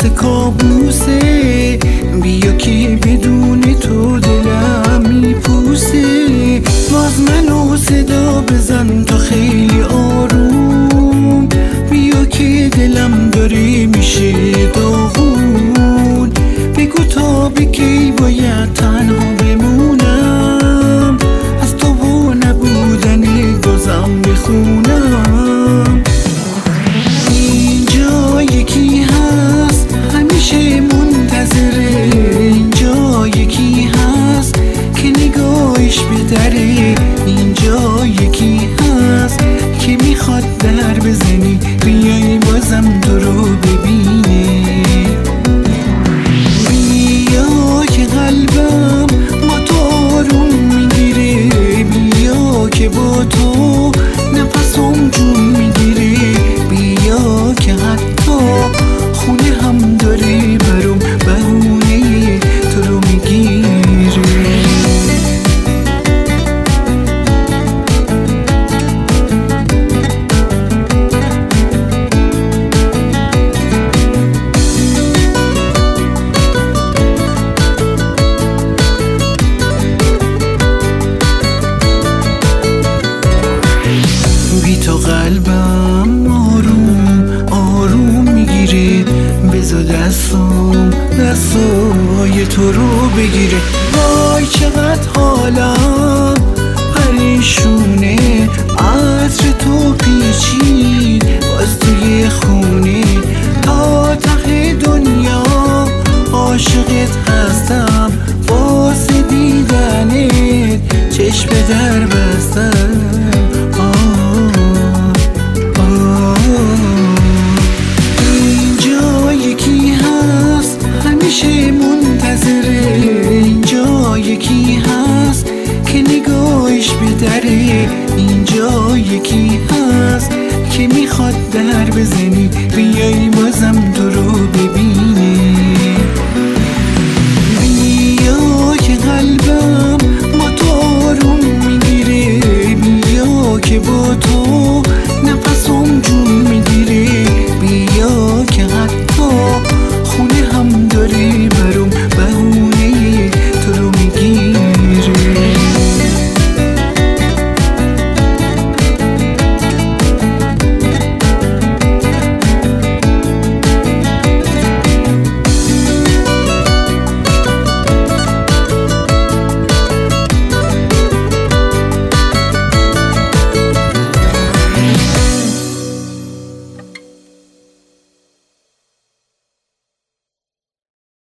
مثل کابوسه، بیا که بدون تو دلم میپوسه. باز منو صدا بزن تا خیلی آروم، بیا که دلم داره میشه داغون. بگو تا به کی باید تنها بمونم، از تو و نبودن دوزم بخونم. اینجا یکی هست همیشه منتظره، اینجا یکی هست که نگاهش به دره، اینجا یکی هست که میخواد در بزنی بیای بازم تو رو ببینه. بیا که قلبم با تو آروم میگیره، بیا که با تو نفسم جون میگیره، بیا که حتی خونه هم داره برام بهونه تو رو میگیره. بی تو قلبم آروم آروم میگیره، بذار دستای تو رو بگیره. وای چقدر حالم پریشونه، عطر